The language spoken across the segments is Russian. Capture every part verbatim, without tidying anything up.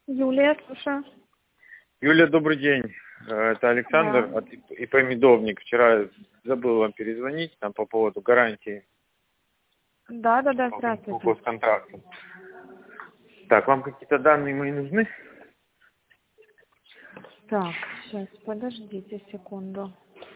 Юлия, слушаю. Юлия, добрый день. Э, Это Александр Да. от ИП Медовник. Вчера забыл вам перезвонить там по поводу гарантии Да, да, да, по по здравствуйте. госконтракту. Так, вам какие-то данные мои нужны? Так, сейчас, подождите секунду.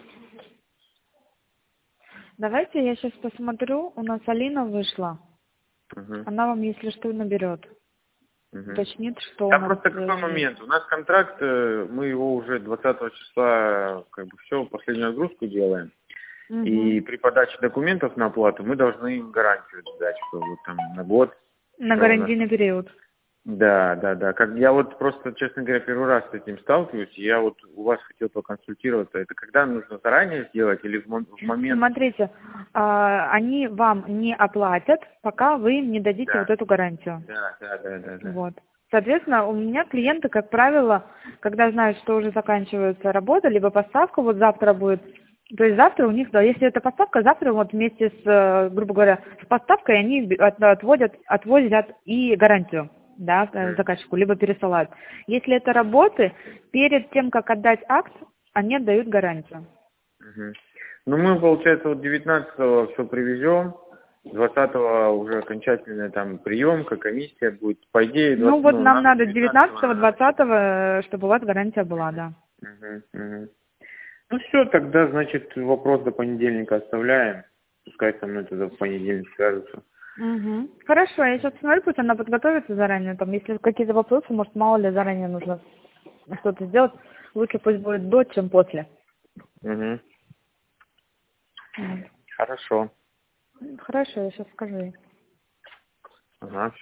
Давайте я сейчас посмотрю, у нас Алина вышла. Угу. Она вам, если что, наберет. Угу. Уточнит, что у Там нас просто какой э, есть. момент? У нас контракт, э, мы его уже двадцатого числа, как бы все, последнюю отгрузку делаем. Угу. И при подаче документов на оплату мы должны им гарантию дать, что вот там на год. На ровно. гарантийный период. Да, да, да. Как я вот просто, честно говоря, первый раз с этим сталкиваюсь. и Я вот у вас хотел поконсультироваться. Это когда нужно заранее сделать или в, мом- в момент? Смотрите, а, они вам не оплатят, пока вы им не дадите вот Да, эту гарантию. да, да, да, да, да. Вот. Соответственно, у меня клиенты, как правило, когда знают, что уже заканчивается работа, либо поставка вот завтра будет, то есть завтра у них, да, если это поставка, завтра вот вместе с, э, грубо говоря, с поставкой они от- отводят, отвозят и гарантию, да, э, Мгм, заказчику, либо пересылают. Если это работы, перед тем, как отдать акт, они отдают гарантию. мгм. Ну, мы, получается, вот девятнадцатого все привезем, двадцатого уже окончательная там приемка, комиссия будет. По идее, Ну двадцать, вот ну, нам нам надо девятнадцатого девятнадцатого, надо начать. двадцатого, чтобы у вас гарантия была, да. Мгм, мгм. Ну, все, тогда, значит, вопрос до понедельника оставляем. Пускай со мной тогда в понедельник свяжутся. Угу. Хорошо, я сейчас смотрю, пусть она подготовится заранее. Там, если какие-то вопросы, может, мало ли заранее нужно что-то сделать. Лучше пусть будет до, чем после. Угу. Вот. Хорошо. Хорошо, я сейчас скажу ей. Ага,